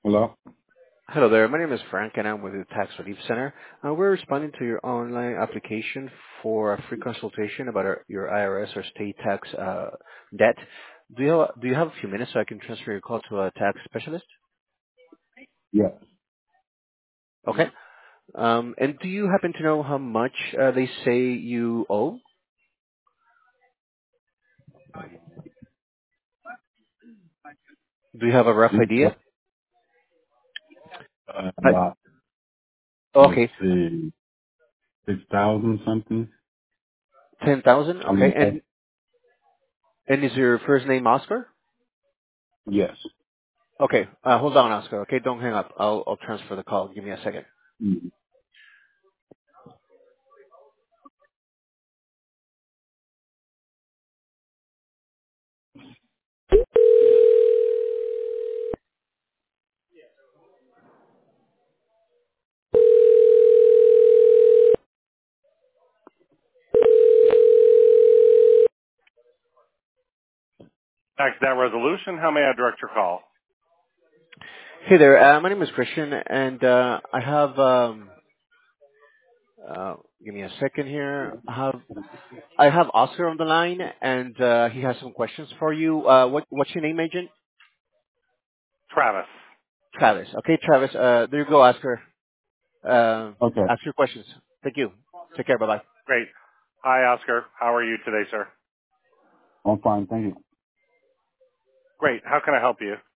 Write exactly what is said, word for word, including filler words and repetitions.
Hello? Hello there. My name is Frank, and I'm with the Tax Relief Center. Uh, we're responding to your online application for a free consultation about our, your I R S or state tax uh, debt. Do you do you have a few minutes so I can transfer your call to a tax specialist? Yes. Okay. Um, and do you happen to know how much uh, they say you owe? Do you have a rough Mm, idea? What? Uh, Uh, about, let's okay, see, six thousand something? ten thousand. Something Okay, like that? and and is your first name Oscar? Yes. Okay, uh, hold on, Oscar. Okay, don't hang up. I'll I'll transfer the call. Give me a second. Mm. Tax debt resolution. How may I direct your call? Hey there. Uh, my name is Christian, and uh, I have. Um, uh, give me a second here. I have I have Oscar on the line, and uh, he has some questions for you. Uh, what what's your name, agent? Travis. Travis. Okay, Travis. Uh, there you go, Oscar. Uh, Okay. ask your questions. Thank you. Take care. Bye bye. Great. Hi, Oscar. How are you today, sir? I'm fine, thank you. Great. How can I help you?